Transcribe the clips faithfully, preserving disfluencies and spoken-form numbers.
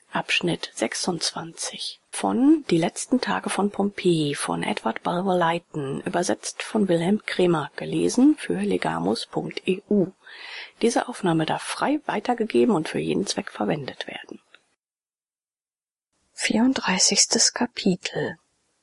Abschnitt sechsundzwanzig von Die letzten Tage von Pompeji von Edward Bulwer Lytton, übersetzt von Wilhelm Kremer, gelesen für legamus punkt e u. Diese Aufnahme darf frei weitergegeben und für jeden Zweck verwendet werden. vierunddreißigstes Kapitel.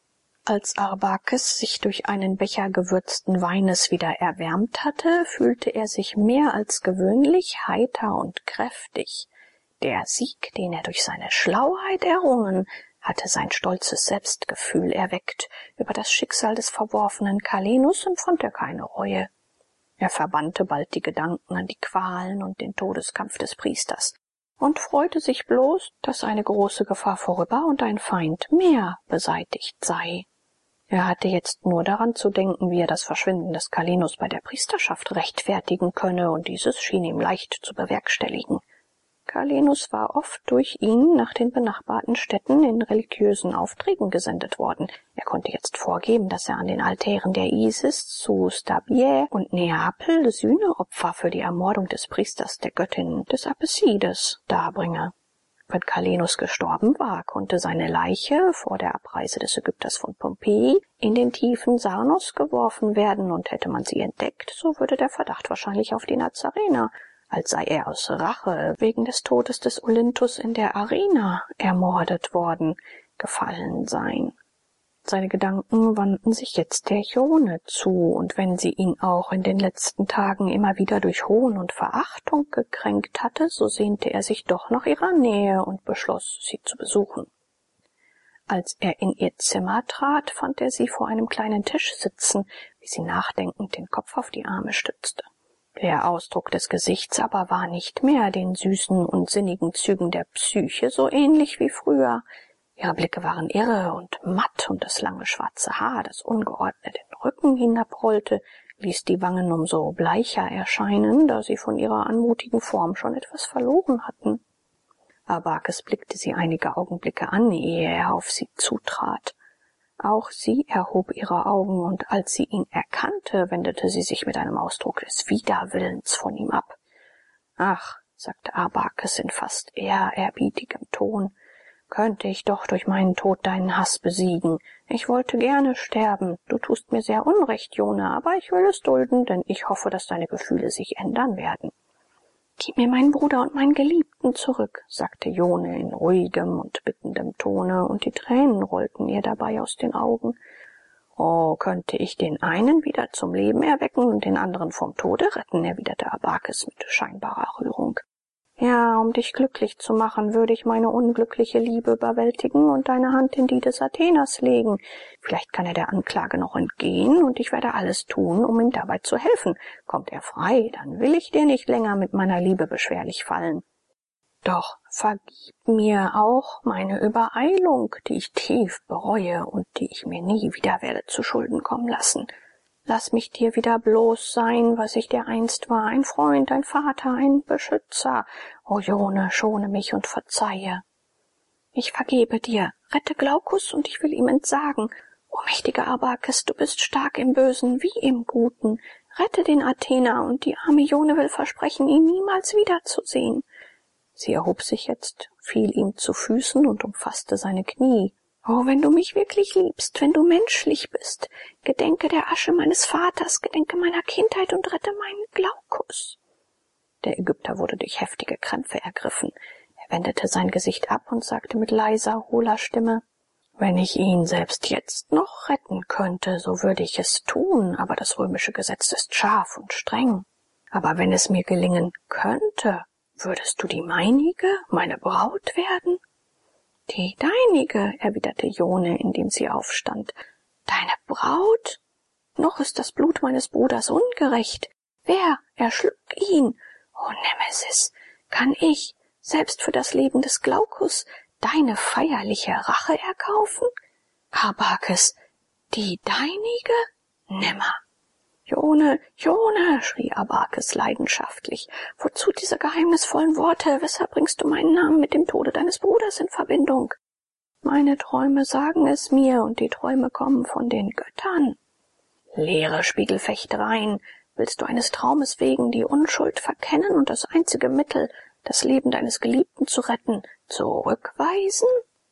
Als Arbakes sich durch einen Becher gewürzten Weines wieder erwärmt hatte, fühlte er sich mehr als gewöhnlich heiter und kräftig. Der Sieg, den er durch seine Schlauheit errungen, hatte sein stolzes Selbstgefühl erweckt. Über das Schicksal des verworfenen Kalenus empfand er keine Reue. Er verbannte bald die Gedanken an die Qualen und den Todeskampf des Priesters und freute sich bloß, dass eine große Gefahr vorüber und ein Feind mehr beseitigt sei. Er hatte jetzt nur daran zu denken, wie er das Verschwinden des Kalenus bei der Priesterschaft rechtfertigen könne, und dieses schien ihm leicht zu bewerkstelligen. Kalenus war oft durch ihn nach den benachbarten Städten in religiösen Aufträgen gesendet worden. Er konnte jetzt vorgeben, dass er an den Altären der Isis zu Stabiae und Neapel Sühneopfer für die Ermordung des Priesters der Göttin des Apessides darbringe. Wenn Kalenus gestorben war, konnte seine Leiche vor der Abreise des Ägypters von Pompeji in den tiefen Sarnos geworfen werden, und hätte man sie entdeckt, so würde der Verdacht wahrscheinlich auf die Nazarener, als sei er aus Rache wegen des Todes des Olympus in der Arena ermordet worden, gefallen sein. Seine Gedanken wandten sich jetzt der Ione zu, und wenn sie ihn auch in den letzten Tagen immer wieder durch Hohn und Verachtung gekränkt hatte, so sehnte er sich doch nach ihrer Nähe und beschloss, sie zu besuchen. Als er in ihr Zimmer trat, fand er sie vor einem kleinen Tisch sitzen, wie sie nachdenkend den Kopf auf die Arme stützte. Der Ausdruck des Gesichts aber war nicht mehr den süßen und sinnigen Zügen der Psyche so ähnlich wie früher. Ihre Blicke waren irre und matt, und das lange schwarze Haar, das ungeordnet den Rücken hinabrollte, ließ die Wangen umso bleicher erscheinen, da sie von ihrer anmutigen Form schon etwas verloren hatten. Arbakes blickte sie einige Augenblicke an, ehe er auf sie zutrat. Auch sie erhob ihre Augen, und als sie ihn erkannte, wendete sie sich mit einem Ausdruck des Widerwillens von ihm ab. »Ach«, sagte Arbakes in fast ehrerbietigem Ton, »könnte ich doch durch meinen Tod deinen Hass besiegen. Ich wollte gerne sterben. Du tust mir sehr unrecht, Ione, aber ich will es dulden, denn ich hoffe, dass deine Gefühle sich ändern werden.« »Gib mir meinen Bruder und meinen Geliebten zurück«, sagte Ione in ruhigem und bittendem Tone, und die Tränen rollten ihr dabei aus den Augen. »Oh, könnte ich den einen wieder zum Leben erwecken und den anderen vom Tode retten«, erwiderte Arbakes mit scheinbarer Rührung. »Ja, um dich glücklich zu machen, würde ich meine unglückliche Liebe überwältigen und deine Hand in die des Atheners legen. Vielleicht kann er der Anklage noch entgehen, und ich werde alles tun, um ihm dabei zu helfen. Kommt er frei, dann will ich dir nicht länger mit meiner Liebe beschwerlich fallen. Doch vergib mir auch meine Übereilung, die ich tief bereue und die ich mir nie wieder werde zu Schulden kommen lassen. Lass mich dir wieder bloß sein, was ich dir einst war, ein Freund, ein Vater, ein Beschützer. O Ione, schone mich und verzeihe. Ich vergebe dir, rette Glaukus, und ich will ihm entsagen. O mächtiger Arbakes, du bist stark im Bösen wie im Guten. Rette den Athener, und die arme Ione will versprechen, ihn niemals wiederzusehen. Sie erhob sich jetzt, fiel ihm zu Füßen und umfasste seine Knie. »Oh, wenn du mich wirklich liebst, wenn du menschlich bist, gedenke der Asche meines Vaters, gedenke meiner Kindheit und rette meinen Glaukus.« Der Ägypter wurde durch heftige Krämpfe ergriffen. Er wendete sein Gesicht ab und sagte mit leiser, hohler Stimme, »Wenn ich ihn selbst jetzt noch retten könnte, so würde ich es tun, aber das römische Gesetz ist scharf und streng. Aber wenn es mir gelingen könnte, würdest du die meinige, meine Braut werden?« »Die deinige«, erwiderte Ione, indem sie aufstand. »Deine Braut? Noch ist das Blut meines Bruders ungerecht. Wer erschlug ihn? O Nemesis, kann ich, selbst für das Leben des Glaukus, deine feierliche Rache erkaufen? Arbakes, die deinige? Nimmer.« »Ione, Ione«, schrie Arbakes leidenschaftlich, »wozu diese geheimnisvollen Worte? Weshalb bringst du meinen Namen mit dem Tode deines Bruders in Verbindung?« »Meine Träume sagen es mir, und die Träume kommen von den Göttern.« »Leere Spiegelfechtereien. Willst du eines Traumes wegen die Unschuld verkennen und das einzige Mittel, das Leben deines Geliebten zu retten, Zurückweisen?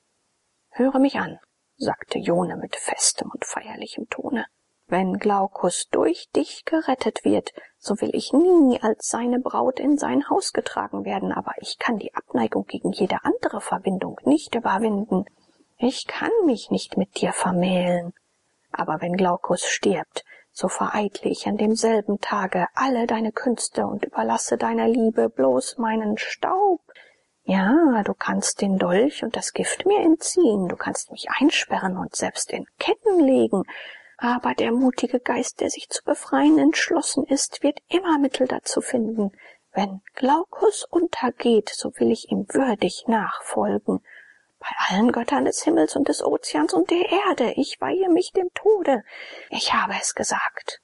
Höre mich an, sagte Jone mit festem und feierlichem Tone. Wenn Glaukus durch dich gerettet wird, so will ich nie als seine Braut in sein Haus getragen werden, aber ich kann die Abneigung gegen jede andere Verbindung nicht überwinden. Ich kann mich nicht mit dir vermählen. Aber wenn Glaukus stirbt, so vereitle ich an demselben Tage alle deine Künste und überlasse deiner Liebe bloß meinen Staub. Ja, du kannst den Dolch und das Gift mir entziehen, du kannst mich einsperren und selbst in Ketten legen, aber der mutige Geist, der sich zu befreien entschlossen ist, wird immer Mittel dazu finden. Wenn Glaukus untergeht, so will ich ihm würdig nachfolgen. Bei allen Göttern des Himmels und des Ozeans und der Erde, ich weihe mich dem Tode. Ich habe es gesagt.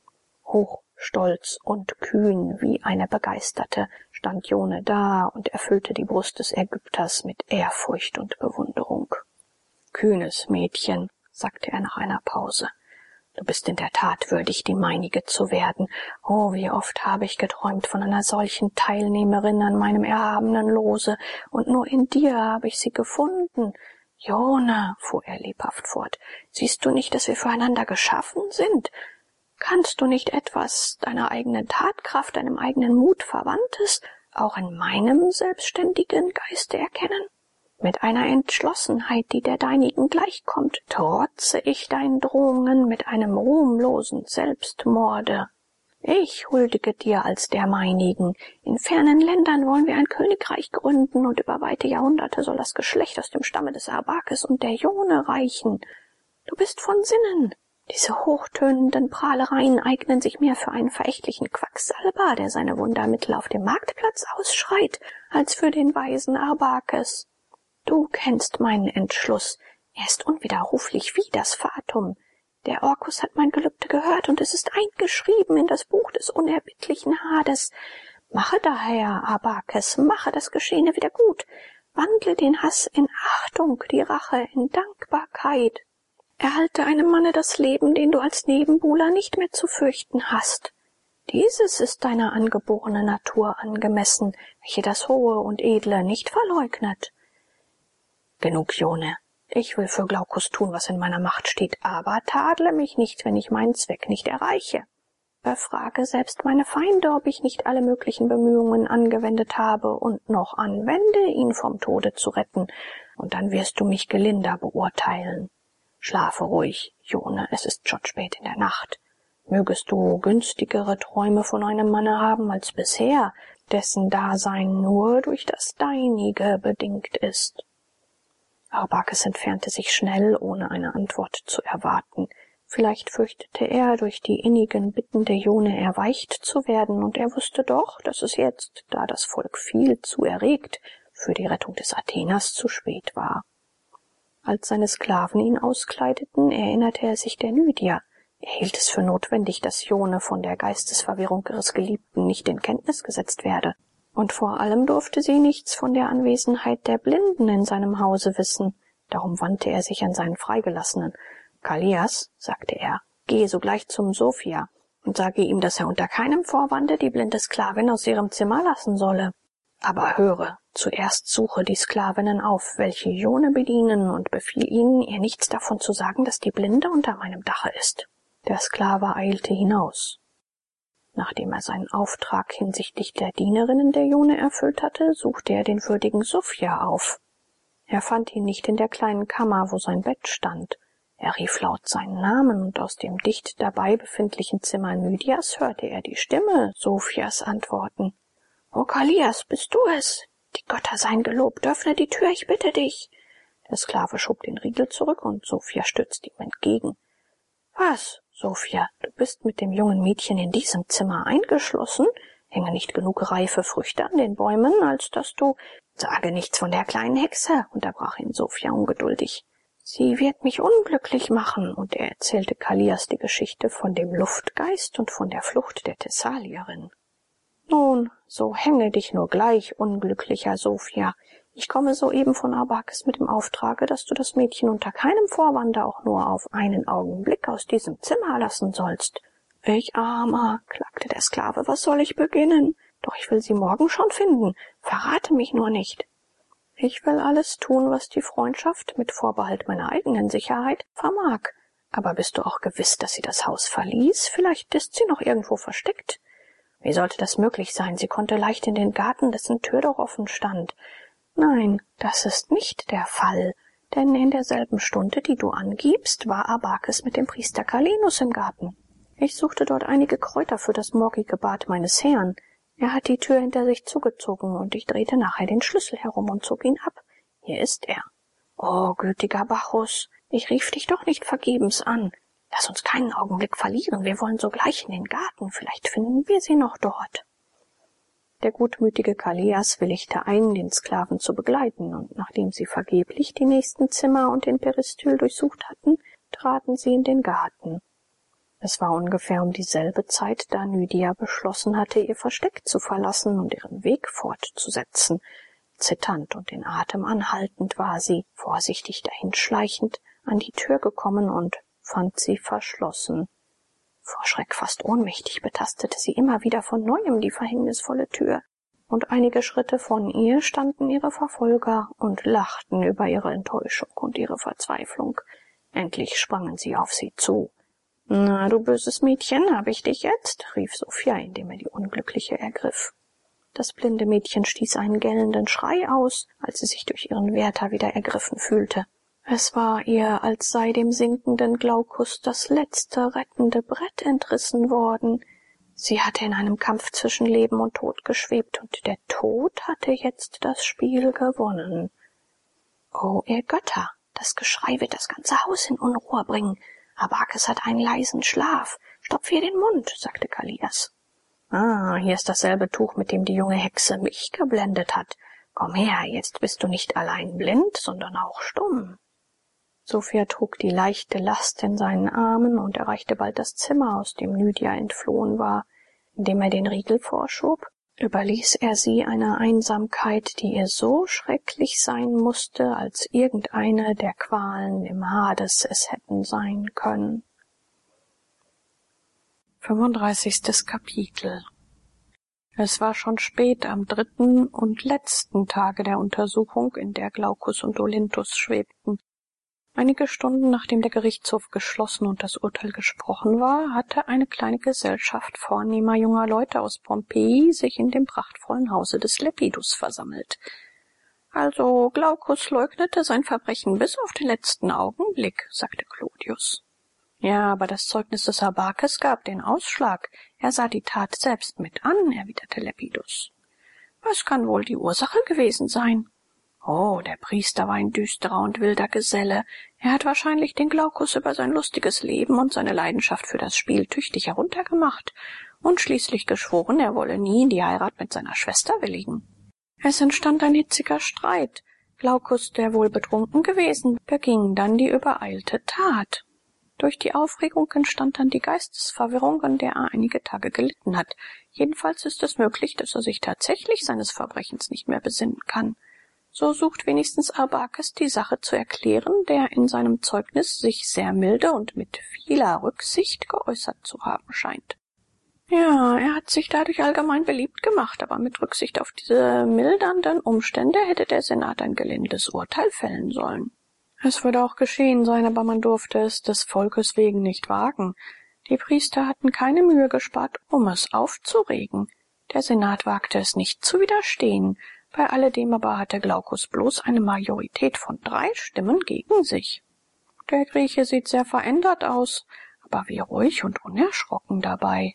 Hoch, stolz und kühn wie eine Begeisterte stand Jone da und erfüllte die Brust des Ägypters mit Ehrfurcht und Bewunderung. »Kühnes Mädchen«, sagte er nach einer Pause, »du bist in der Tat würdig, die meinige zu werden. Oh, wie oft habe ich geträumt von einer solchen Teilnehmerin an meinem erhabenen Lose, und nur in dir habe ich sie gefunden. Jone«, fuhr er lebhaft fort, »siehst du nicht, dass wir füreinander geschaffen sind? Kannst du nicht etwas deiner eigenen Tatkraft, deinem eigenen Mut Verwandtes auch in meinem selbstständigen Geiste erkennen? Mit einer Entschlossenheit, die der deinigen gleichkommt, trotze ich deinen Drohungen mit einem ruhmlosen Selbstmorde. Ich huldige dir als der meinigen. In fernen Ländern wollen wir ein Königreich gründen, und über weite Jahrhunderte soll das Geschlecht aus dem Stamme des Arbakes und der Jone reichen. Du bist von Sinnen. Diese hochtönenden Prahlereien eignen sich mehr für einen verächtlichen Quacksalber, der seine Wundermittel auf dem Marktplatz ausschreit, als für den weisen Arbakes. Du kennst meinen Entschluss. Er ist unwiderruflich wie das Fatum. Der Orkus hat mein Gelübde gehört, und es ist eingeschrieben in das Buch des unerbittlichen Hades. Mache daher, Arbakes, mache das Geschehene wieder gut. Wandle den Hass in Achtung, die Rache in Dankbarkeit. Erhalte einem Manne das Leben, den du als Nebenbuhler nicht mehr zu fürchten hast. Dieses ist deiner angeborenen Natur angemessen, welche das Hohe und Edle nicht verleugnet. Genug, Jone. Ich will für Glaukus tun, was in meiner Macht steht, aber tadle mich nicht, wenn ich meinen Zweck nicht erreiche. Befrage selbst meine Feinde, ob ich nicht alle möglichen Bemühungen angewendet habe und noch anwende, ihn vom Tode zu retten, und dann wirst du mich gelinder beurteilen. Schlafe ruhig, Jone, es ist schon spät in der Nacht. Mögest du günstigere Träume von einem Manne haben als bisher, dessen Dasein nur durch das deinige bedingt ist. Arbakes entfernte sich schnell, ohne eine Antwort zu erwarten. Vielleicht fürchtete er, durch die innigen Bitten der Jone erweicht zu werden, und er wusste doch, dass es jetzt, da das Volk viel zu erregt, für die Rettung des Atheners zu spät war. Als seine Sklaven ihn auskleideten, erinnerte er sich der Lydia. Er hielt es für notwendig, dass Jone von der Geistesverwirrung ihres Geliebten nicht in Kenntnis gesetzt werde. Und vor allem durfte sie nichts von der Anwesenheit der Blinden in seinem Hause wissen. Darum wandte er sich an seinen Freigelassenen. »Kallias«, sagte er, »gehe sogleich zum Sophia und sage ihm, dass er unter keinem Vorwande die blinde Sklavin aus ihrem Zimmer lassen solle. Aber höre, zuerst suche die Sklavinnen auf, welche Jone bedienen, und befiehl ihnen, ihr nichts davon zu sagen, dass die Blinde unter meinem Dache ist.« Der Sklave eilte hinaus. Nachdem er seinen Auftrag hinsichtlich der Dienerinnen der Jone erfüllt hatte, suchte er den würdigen Sophia auf. Er fand ihn nicht in der kleinen Kammer, wo sein Bett stand. Er rief laut seinen Namen, und aus dem dicht dabei befindlichen Zimmer Lydias hörte er die Stimme Sophias antworten. »O Kallias, bist du es? Die Götter seien gelobt, öffne die Tür, ich bitte dich.« Der Sklave schob den Riegel zurück, und Sophia stürzte ihm entgegen. »Was, Sophia, du bist mit dem jungen Mädchen in diesem Zimmer eingeschlossen? Hänge nicht genug reife Früchte an den Bäumen, als dass du—« »Sage nichts von der kleinen Hexe«, unterbrach ihn Sophia ungeduldig. »Sie wird mich unglücklich machen«, und er erzählte Kallias die Geschichte von dem Luftgeist und von der Flucht der Thessalierin. »Nun, so hänge dich nur gleich, unglücklicher Sophia. Ich komme soeben von Arbakes mit dem Auftrage, dass du das Mädchen unter keinem Vorwande auch nur auf einen Augenblick aus diesem Zimmer lassen sollst.« »Ich Armer«, klagte der Sklave, »was soll ich beginnen? Doch ich will sie morgen schon finden. Verrate mich nur nicht.« Ich will alles tun, was die Freundschaft, mit Vorbehalt meiner eigenen Sicherheit, vermag. Aber bist du auch gewiss, dass sie das Haus verließ? Vielleicht ist sie noch irgendwo versteckt. Wie sollte das möglich sein? Sie konnte leicht in den Garten, dessen Tür doch offen stand. Nein, das ist nicht der Fall, denn in derselben Stunde, die du angibst, war Abakes mit dem Priester Calenus im Garten. Ich suchte dort einige Kräuter für das morgige Bad meines Herrn. Er hat die Tür hinter sich zugezogen, und ich drehte nachher den Schlüssel herum und zog ihn ab. Hier ist er. Oh, gütiger Bacchus, ich rief dich doch nicht vergebens an. Lass uns keinen Augenblick verlieren, wir wollen sogleich in den Garten, vielleicht finden wir sie noch dort. Der gutmütige Kallias willigte ein, den Sklaven zu begleiten, und nachdem sie vergeblich die nächsten Zimmer und den Peristyl durchsucht hatten, traten sie in den Garten. Es war ungefähr um dieselbe Zeit, da Nydia beschlossen hatte, ihr Versteck zu verlassen und ihren Weg fortzusetzen. Zitternd und den Atem anhaltend war sie, vorsichtig dahinschleichend, an die Tür gekommen und fand sie verschlossen. Vor Schreck fast ohnmächtig betastete sie immer wieder von neuem die verhängnisvolle Tür, und einige Schritte von ihr standen ihre Verfolger und lachten über ihre Enttäuschung und ihre Verzweiflung. Endlich sprangen sie auf sie zu. »Na, du böses Mädchen, hab ich dich jetzt?« rief Sophia, indem er die Unglückliche ergriff. Das blinde Mädchen stieß einen gellenden Schrei aus, als sie sich durch ihren Wärter wieder ergriffen fühlte. Es war ihr, als sei dem sinkenden Glaukus das letzte rettende Brett entrissen worden. Sie hatte in einem Kampf zwischen Leben und Tod geschwebt, und der Tod hatte jetzt das Spiel gewonnen. »Oh, ihr Götter, das Geschrei wird das ganze Haus in Unruhe bringen. Abakes hat einen leisen Schlaf. Stopf ihr den Mund«, sagte Kallias. »Ah, hier ist dasselbe Tuch, mit dem die junge Hexe mich geblendet hat. Komm her, jetzt bist du nicht allein blind, sondern auch stumm.« Sophia trug die leichte Last in seinen Armen und erreichte bald das Zimmer, aus dem Nydia entflohen war. Indem er den Riegel vorschob, überließ er sie einer Einsamkeit, die ihr so schrecklich sein musste, als irgendeine der Qualen im Hades es hätten sein können. fünfunddreißigstes Kapitel. Es war schon spät am dritten und letzten Tage der Untersuchung, in der Glaukus und Olympus schwebten. Einige Stunden, nachdem der Gerichtshof geschlossen und das Urteil gesprochen war, hatte eine kleine Gesellschaft vornehmer junger Leute aus Pompeji sich in dem prachtvollen Hause des Lepidus versammelt. Also Glaukus leugnete sein Verbrechen bis auf den letzten Augenblick, sagte Clodius. Ja, aber das Zeugnis des Abakes gab den Ausschlag. Er sah die Tat selbst mit an, erwiderte Lepidus. Was kann wohl die Ursache gewesen sein? Oh, der Priester war ein düsterer und wilder Geselle. Er hat wahrscheinlich den Glaukus über sein lustiges Leben und seine Leidenschaft für das Spiel tüchtig heruntergemacht und schließlich geschworen, er wolle nie in die Heirat mit seiner Schwester willigen. Es entstand ein hitziger Streit. Glaukus, der wohl betrunken gewesen, beging dann die übereilte Tat. Durch die Aufregung entstand dann die Geistesverwirrung, an der er einige Tage gelitten hat. Jedenfalls ist es möglich, dass er sich tatsächlich seines Verbrechens nicht mehr besinnen kann. So sucht wenigstens Abakes die Sache zu erklären, der in seinem Zeugnis sich sehr milde und mit vieler Rücksicht geäußert zu haben scheint. Ja, er hat sich dadurch allgemein beliebt gemacht, aber mit Rücksicht auf diese mildernden Umstände hätte der Senat ein gelindes Urteil fällen sollen. Es würde auch geschehen sein, aber man durfte es des Volkes wegen nicht wagen. Die Priester hatten keine Mühe gespart, um es aufzuregen. Der Senat wagte es nicht zu widerstehen. Bei alledem aber hatte Glaukus bloß eine Majorität von drei Stimmen gegen sich. Der Grieche sieht sehr verändert aus, aber wie ruhig und unerschrocken dabei.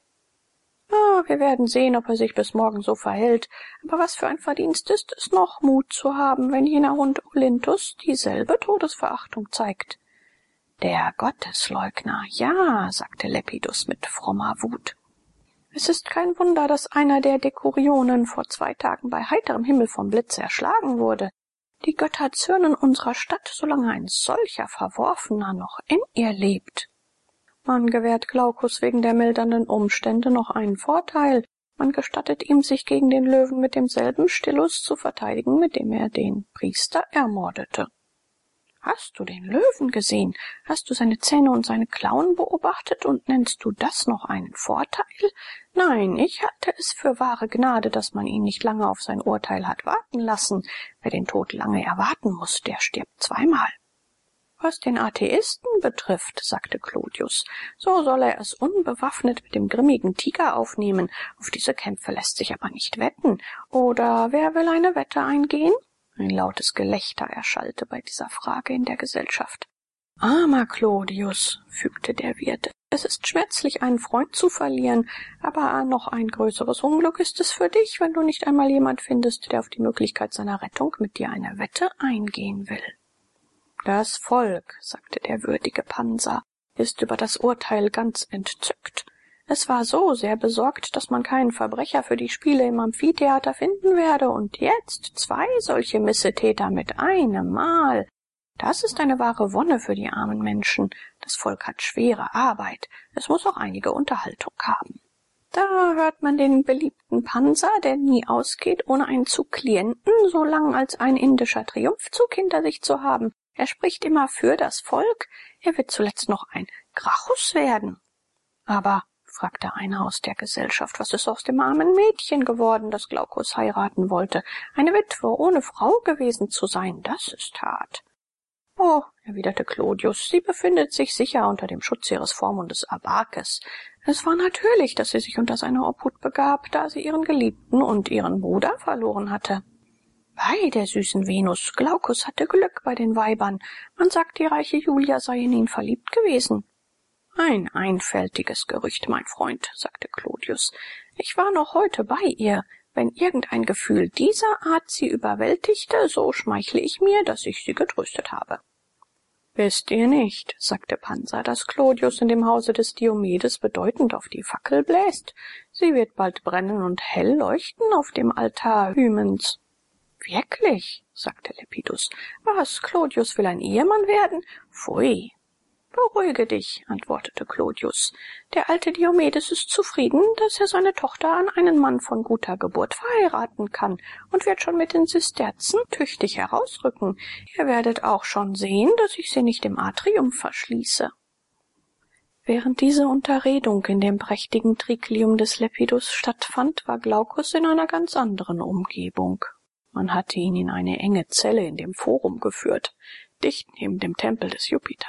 Ah, wir werden sehen, ob er sich bis morgen so verhält. Aber was für ein Verdienst ist es noch, Mut zu haben, wenn jener Hund Olynthus dieselbe Todesverachtung zeigt? Der Gottesleugner, ja, sagte Lepidus mit frommer Wut. Es ist kein Wunder, dass einer der Dekurionen vor zwei Tagen bei heiterem Himmel vom Blitz erschlagen wurde. Die Götter zürnen unserer Stadt, solange ein solcher Verworfener noch in ihr lebt. Man gewährt Glaukus wegen der mildernden Umstände noch einen Vorteil. Man gestattet ihm, sich gegen den Löwen mit demselben Stillus zu verteidigen, mit dem er den Priester ermordete. Hast du den Löwen gesehen? Hast du seine Zähne und seine Klauen beobachtet und nennst du das noch einen Vorteil? Nein, ich halte es für wahre Gnade, dass man ihn nicht lange auf sein Urteil hat warten lassen. Wer den Tod lange erwarten muss, der stirbt zweimal. Was den Atheisten betrifft, sagte Clodius, so soll er es unbewaffnet mit dem grimmigen Tiger aufnehmen. Auf diese Kämpfe lässt sich aber nicht wetten. Oder wer will eine Wette eingehen? Ein lautes Gelächter erschallte bei dieser Frage in der Gesellschaft. »Armer Clodius«, fügte der Wirt, »es ist schmerzlich, einen Freund zu verlieren, aber noch ein größeres Unglück ist es für dich, wenn du nicht einmal jemand findest, der auf die Möglichkeit seiner Rettung mit dir eine Wette eingehen will.« »Das Volk«, sagte der würdige Pansa, »ist über das Urteil ganz entzückt. Es war so sehr besorgt, dass man keinen Verbrecher für die Spiele im Amphitheater finden werde, und jetzt zwei solche Missetäter mit einem Mal. Das ist eine wahre Wonne für die armen Menschen. Das Volk hat schwere Arbeit. Es muss auch einige Unterhaltung haben. Da hört man den beliebten Pansa, der nie ausgeht, ohne einen Zug Klienten, so lang als ein indischer Triumphzug hinter sich zu haben. Er spricht immer für das Volk. Er wird zuletzt noch ein Gracchus werden. Aber, fragte einer aus der Gesellschaft, was ist aus dem armen Mädchen geworden, das Glaucus heiraten wollte? Eine Witwe, ohne Frau gewesen zu sein, das ist hart. »Oh«, erwiderte Clodius, »sie befindet sich sicher unter dem Schutz ihres Vormundes Abakes. Es war natürlich, dass sie sich unter seine Obhut begab, da sie ihren Geliebten und ihren Bruder verloren hatte.« »Bei der süßen Venus, Glaucus hatte Glück bei den Weibern. Man sagt, die reiche Julia sei in ihn verliebt gewesen.« »Ein einfältiges Gerücht, mein Freund«, sagte Clodius. »Ich war noch heute bei ihr. Wenn irgendein Gefühl dieser Art sie überwältigte, so schmeichle ich mir, dass ich sie getröstet habe.« »Wisst ihr nicht«, sagte Pansa, »dass Clodius in dem Hause des Diomedes bedeutend auf die Fackel bläst? Sie wird bald brennen und hell leuchten auf dem Altar Hymens.« »Wirklich?«, sagte Lepidus. »Was, Clodius will ein Ehemann werden? Pfui!« »Beruhige dich«, antwortete Clodius. »Der alte Diomedes ist zufrieden, dass er seine Tochter an einen Mann von guter Geburt verheiraten kann und wird schon mit den Zisterzen tüchtig herausrücken. Ihr werdet auch schon sehen, dass ich sie nicht im Atrium verschließe.« Während diese Unterredung in dem prächtigen Triklium des Lepidus stattfand, war Glaucus in einer ganz anderen Umgebung. Man hatte ihn in eine enge Zelle in dem Forum geführt, dicht neben dem Tempel des Jupiter.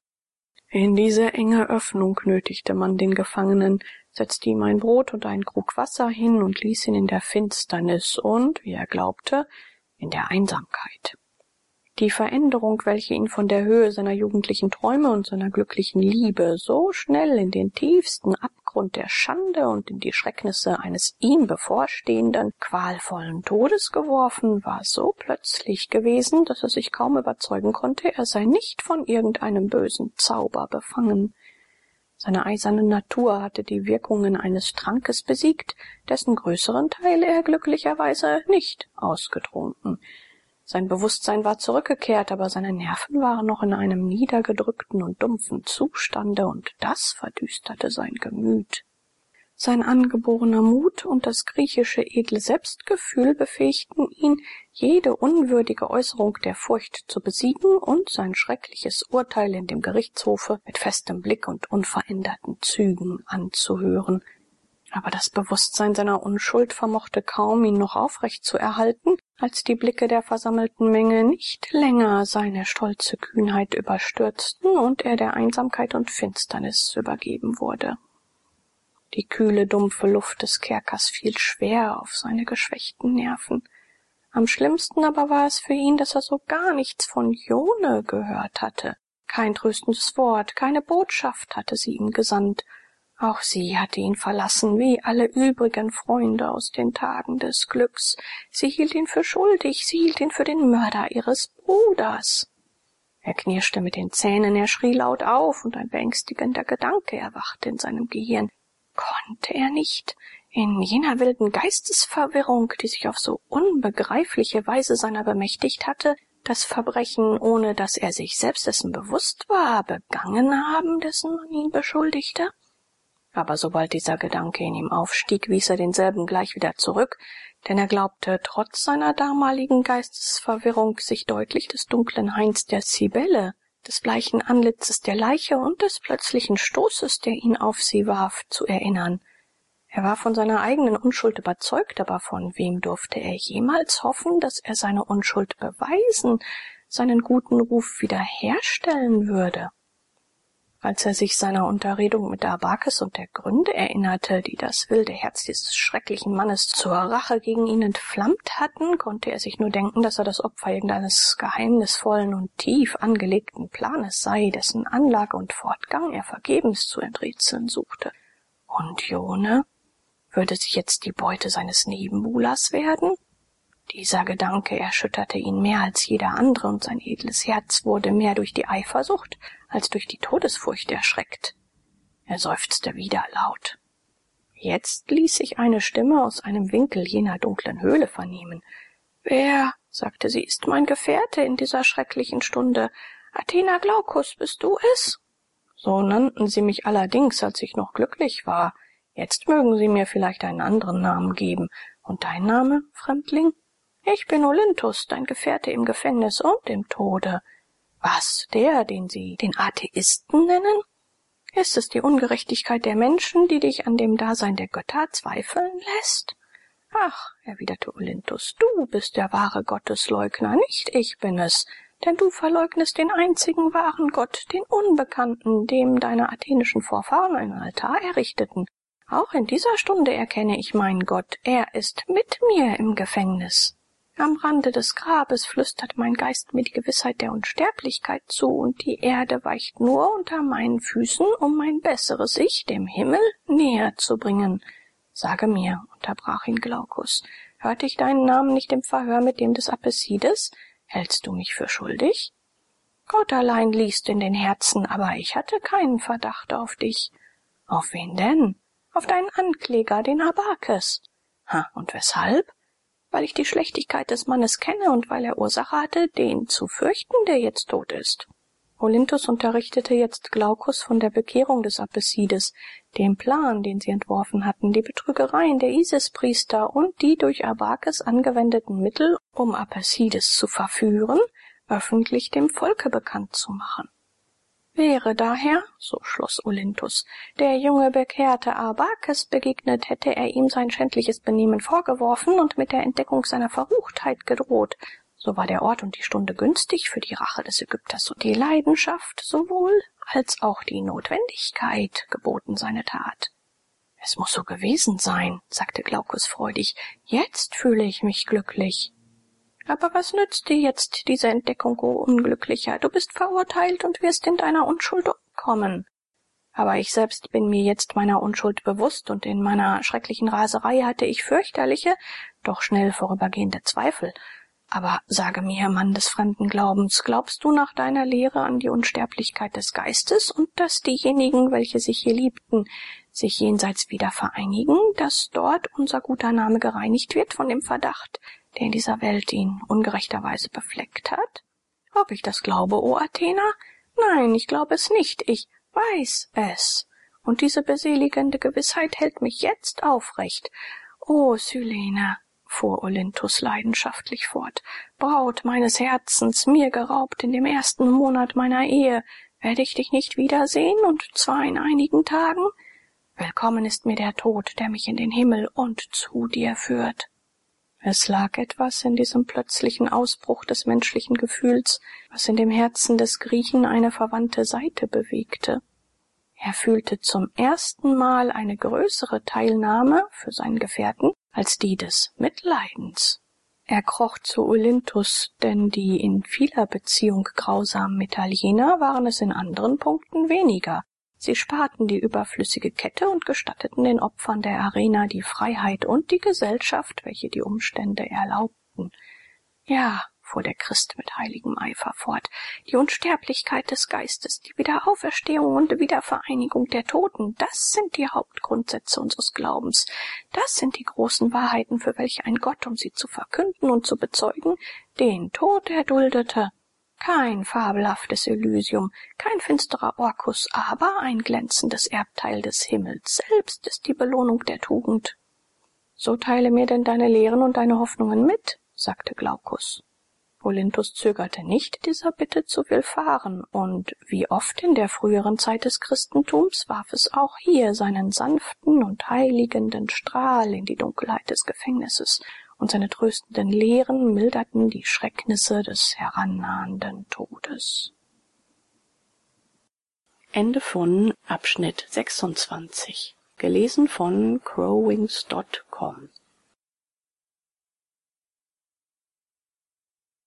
In diese enge Öffnung nötigte man den Gefangenen, setzte ihm ein Brot und einen Krug Wasser hin und ließ ihn in der Finsternis und, wie er glaubte, in der Einsamkeit. Die Veränderung, welche ihn von der Höhe seiner jugendlichen Träume und seiner glücklichen Liebe so schnell in den tiefsten Abgrund der Schande und in die Schrecknisse eines ihm bevorstehenden, qualvollen Todes geworfen, war so plötzlich gewesen, dass er sich kaum überzeugen konnte, er sei nicht von irgendeinem bösen Zauber befangen. Seine eiserne Natur hatte die Wirkungen eines Trankes besiegt, dessen größeren Teil er glücklicherweise nicht ausgetrunken. Sein Bewusstsein war zurückgekehrt, aber seine Nerven waren noch in einem niedergedrückten und dumpfen Zustande, und das verdüsterte sein Gemüt. Sein angeborener Mut und das griechische edle Selbstgefühl befähigten ihn, jede unwürdige Äußerung der Furcht zu besiegen und sein schreckliches Urteil in dem Gerichtshofe mit festem Blick und unveränderten Zügen anzuhören. Aber das Bewusstsein seiner Unschuld vermochte kaum, ihn noch aufrecht zu erhalten, als die Blicke der versammelten Menge nicht länger seine stolze Kühnheit überstürzten und er der Einsamkeit und Finsternis übergeben wurde. Die kühle, dumpfe Luft des Kerkers fiel schwer auf seine geschwächten Nerven. Am schlimmsten aber war es für ihn, dass er so gar nichts von Jone gehört hatte. Kein tröstendes Wort, keine Botschaft hatte sie ihm gesandt. Auch sie hatte ihn verlassen, wie alle übrigen Freunde aus den Tagen des Glücks. Sie hielt ihn für schuldig, sie hielt ihn für den Mörder ihres Bruders. Er knirschte mit den Zähnen, er schrie laut auf, und ein beängstigender Gedanke erwachte in seinem Gehirn. Konnte er nicht, in jener wilden Geistesverwirrung, die sich auf so unbegreifliche Weise seiner bemächtigt hatte, das Verbrechen, ohne dass er sich selbst dessen bewusst war, begangen haben, dessen man ihn beschuldigte? Aber sobald dieser Gedanke in ihm aufstieg, wies er denselben gleich wieder zurück, denn er glaubte trotz seiner damaligen Geistesverwirrung sich deutlich des dunklen Hains der Cybele, des bleichen Anlitzes der Leiche und des plötzlichen Stoßes, der ihn auf sie warf, zu erinnern. Er war von seiner eigenen Unschuld überzeugt, aber von wem durfte er jemals hoffen, dass er seine Unschuld beweisen, seinen guten Ruf wiederherstellen würde? Als er sich seiner Unterredung mit Arbakes und der Gründe erinnerte, die das wilde Herz dieses schrecklichen Mannes zur Rache gegen ihn entflammt hatten, konnte er sich nur denken, dass er das Opfer irgendeines geheimnisvollen und tief angelegten Planes sei, dessen Anlage und Fortgang er vergebens zu enträtseln suchte. Und Jone? Würde sie jetzt die Beute seines Nebenbuhlers werden? Dieser Gedanke erschütterte ihn mehr als jeder andere, und sein edles Herz wurde mehr durch die Eifersucht als durch die Todesfurcht erschreckt. Er seufzte wieder laut. Jetzt ließ sich eine Stimme aus einem Winkel jener dunklen Höhle vernehmen. »Wer«, sagte sie, »ist mein Gefährte in dieser schrecklichen Stunde? Athena Glaukus, bist du es?« »So nannten sie mich allerdings, als ich noch glücklich war. Jetzt mögen sie mir vielleicht einen anderen Namen geben. Und dein Name, Fremdling?« »Ich bin Olympus, dein Gefährte im Gefängnis und im Tode.« »Was, der, den sie den Atheisten nennen? Ist es die Ungerechtigkeit der Menschen, die dich an dem Dasein der Götter zweifeln lässt?« »Ach«, erwiderte Olympus, »du bist der wahre Gottesleugner, nicht ich bin es, denn du verleugnest den einzigen wahren Gott, den Unbekannten, dem deine athenischen Vorfahren einen Altar errichteten. Auch in dieser Stunde erkenne ich meinen Gott, er ist mit mir im Gefängnis. Am Rande des Grabes flüstert mein Geist mir die Gewissheit der Unsterblichkeit zu, und die Erde weicht nur unter meinen Füßen, um mein besseres Ich dem Himmel näher zu bringen. Sage mir«, unterbrach ihn Glaukus, »hörte ich deinen Namen nicht im Verhör mit dem des Apessides? Hältst du mich für schuldig?« »Gott allein liest in den Herzen, aber ich hatte keinen Verdacht auf dich.« »Auf wen denn?« »Auf deinen Ankläger, den Arbakes.« »Ha, und weshalb?« »Weil ich die Schlechtigkeit des Mannes kenne und weil er Ursache hatte, den zu fürchten, der jetzt tot ist.« Olympus unterrichtete jetzt Glaukus von der Bekehrung des Apessides, dem Plan, den sie entworfen hatten, die Betrügereien der Isispriester und die durch Arbakes angewendeten Mittel, um Apessides zu verführen, öffentlich dem Volke bekannt zu machen. Wäre daher, so schloss Olympus, der junge Bekehrte Arbakes begegnet, hätte er ihm sein schändliches Benehmen vorgeworfen und mit der Entdeckung seiner Verruchtheit gedroht, so war der Ort und die Stunde günstig für die Rache des Ägypters, und die Leidenschaft sowohl als auch die Notwendigkeit geboten seine Tat. »Es muss so gewesen sein«, sagte Glaukus freudig, »jetzt fühle ich mich glücklich.« »Aber was nützt dir jetzt diese Entdeckung, o Unglücklicher? Du bist verurteilt und wirst in deiner Unschuld umkommen.« »Aber ich selbst bin mir jetzt meiner Unschuld bewusst, und in meiner schrecklichen Raserei hatte ich fürchterliche, doch schnell vorübergehende Zweifel. Aber sage mir, Mann des fremden Glaubens, glaubst du nach deiner Lehre an die Unsterblichkeit des Geistes und dass diejenigen, welche sich hier liebten, sich jenseits wieder vereinigen, dass dort unser guter Name gereinigt wird von dem Verdacht, der in dieser Welt ihn ungerechterweise befleckt hat? Ob ich das glaube, o Athener? Nein, ich glaube es nicht, ich weiß es. Und diese beseligende Gewissheit hält mich jetzt aufrecht. O Cylene, fuhr Olympus leidenschaftlich fort, Braut meines Herzens, mir geraubt in dem ersten Monat meiner Ehe, werde ich dich nicht wiedersehen, und zwar in einigen Tagen? Willkommen ist mir der Tod, der mich in den Himmel und zu dir führt. Es lag etwas in diesem plötzlichen Ausbruch des menschlichen Gefühls, was in dem Herzen des Griechen eine verwandte Saite bewegte. Er fühlte zum ersten Mal eine größere Teilnahme für seinen Gefährten als die des Mitleidens. Er kroch zu Olympus, denn die in vieler Beziehung grausamen Italiener waren es in anderen Punkten weniger. Sie sparten die überflüssige Kette und gestatteten den Opfern der Arena die Freiheit und die Gesellschaft, welche die Umstände erlaubten. Ja, fuhr der Christ mit heiligem Eifer fort, die Unsterblichkeit des Geistes, die Wiederauferstehung und Wiedervereinigung der Toten, das sind die Hauptgrundsätze unseres Glaubens. Das sind die großen Wahrheiten, für welche ein Gott, um sie zu verkünden und zu bezeugen, den Tod erduldete. Kein fabelhaftes Elysium, kein finsterer Orkus, aber ein glänzendes Erbteil des Himmels selbst ist die Belohnung der Tugend. so teile mir denn deine lehren und deine hoffnungen mit, sagte Glaucus. Olympus zögerte nicht, dieser Bitte zu willfahren, und wie oft in der früheren Zeit des Christentums warf es auch hier seinen sanften und heiligenden Strahl in die Dunkelheit des Gefängnisses, und seine tröstenden Lehren milderten die Schrecknisse des herannahenden Todes. Ende von Abschnitt sechsundzwanzig. Gelesen von crowwings Punkt com